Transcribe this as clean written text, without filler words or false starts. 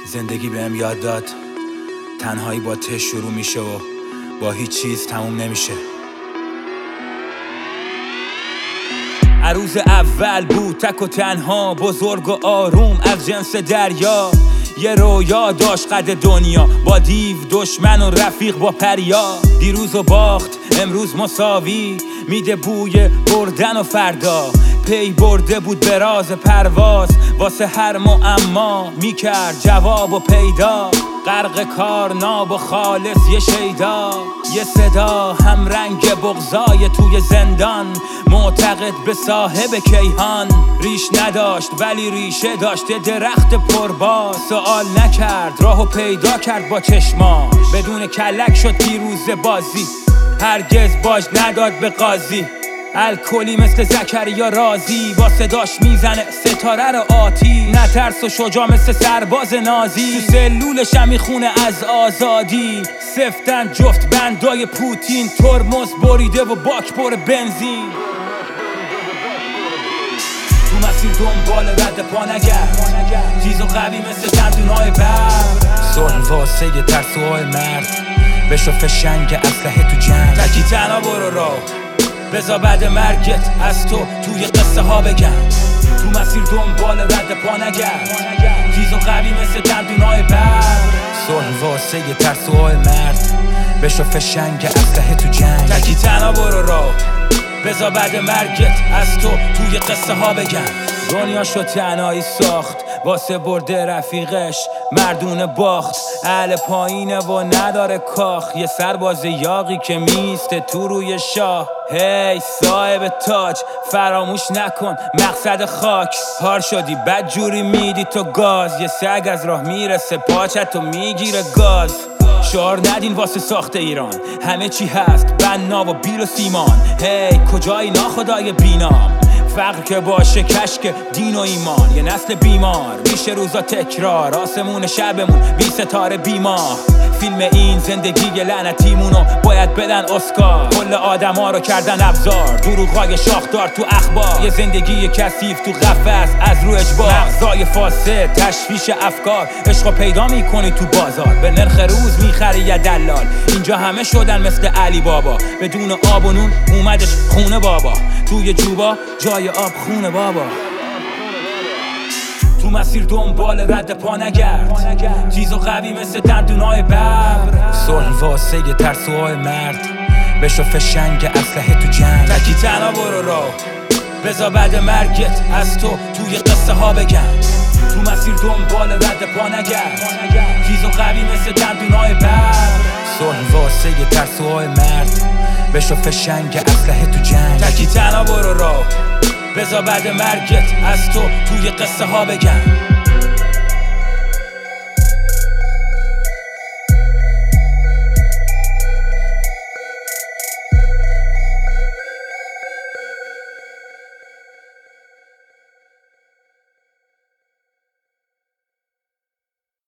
زندگی بهم یاد داد تنهایی با ته شروع میشه و با هیچ چیز تموم نمیشه. عروض اول بود تک و تنها، بزرگ و آروم از جنس دریا. یه رویا داشت قد دنیا، با دیو دشمن و رفیق با پریا. دیروز و باخت امروز مساوی، میده بوی بردن و فردا. پی برده بود به راز پرواز، واسه هر معما میکرد جواب و پیدا. غرق کار ناب و خالص یه شیدا، یه صدا هم رنگ بغضای توی زندان. معتقد به صاحب کیهان، ریش نداشت ولی ریشه داشت. درخت پربار سوال نکرد، راهو پیدا کرد با چشماش. بدون کلک شد پیروز بازی، هرگز باج نداد به قاضی. الکلی مثل زکریا رازی، با صداش میزنه ستاره رو آتی. نه ترس و شجاع مثل سرباز نازی، تو سلولش هم میخونه از آزادی. سفتن جفت بندای پوتین، ترمز بریده و باک پر بنزین. تو مسیر دنبال رد پا نگرد، تیز و قوی مثل دندونای برق. صلح واسه یه ترسوهای مرد، بشو فشنگ اسلحه تو جنگ. تکی تنها برو راه، بذار بعد مرگت از تو توی قصه ها بگم. تو مسیر دنبال رد پا نگرد، تیز و قوی مثل دندونای برق. صلح واسه یه ترسوهای مرد، بشو فشنگ اسلحه تو جنگ. تکی تنها برو راه، بذار بعد مرگت از تو توی قصه ها بگم. دنیا شد تنهایی ساخت واسه برده رفیقش، مردونه باخت. اهل پایینه و نداره کاخ، یه سرباز یاقی که میسته تو روی شاه. هی صاحب تاج فراموش نکن مقصد خاک. هار شدی بد جوری میدی تو گاز، یه سگ از راه میرسه پاچتو میگیره گاز. شعار ندین واسه ساخت ایران، همه چی هست بنا و بیل و سیمان. هی کجایی ناخدای بینام، فقر که باشه کشک دین و ایمان. یه نسل بیمار میشه روزا تکرار، آسمون شبمون بی ستاره بیمار. فیلم این زندگی لعنتیمونو باید بدن اسکار. کل آدم ها رو کردن ابزار، دروغای شاخدار تو اخبار. یه زندگی کثیف تو قفس از رو اجبار. مغزای فاسد تشویش افکار، عشقو پیدا میکنی تو بازار. به نرخ روز میخری یه دلال، اینجا همه شدن مثل علی بابا. بدون آب و نون اومدش خونه بابا، توی جوبا جای آب خونه بابا. تو مسیر دنبال رد پا نگرد، تیز و قوی مثل دندونای برق. صلح واسه یه ترسوهای مرد، بشو فشنگ اسلحه تو جنگ. تکی تنها برو راه، بذار بعد مرگت از تو توی قصه ها بگم. تو مسیر دنبال رد پا نگرد، تیز و قوی مثل دندونای برق. صلح واسه یه ترسوهای مرد، بشو فشنگ اسلحه تو جنگ. تکی تنها برو راه، بذار بعد مرگت از تو توی قصه ها بگم.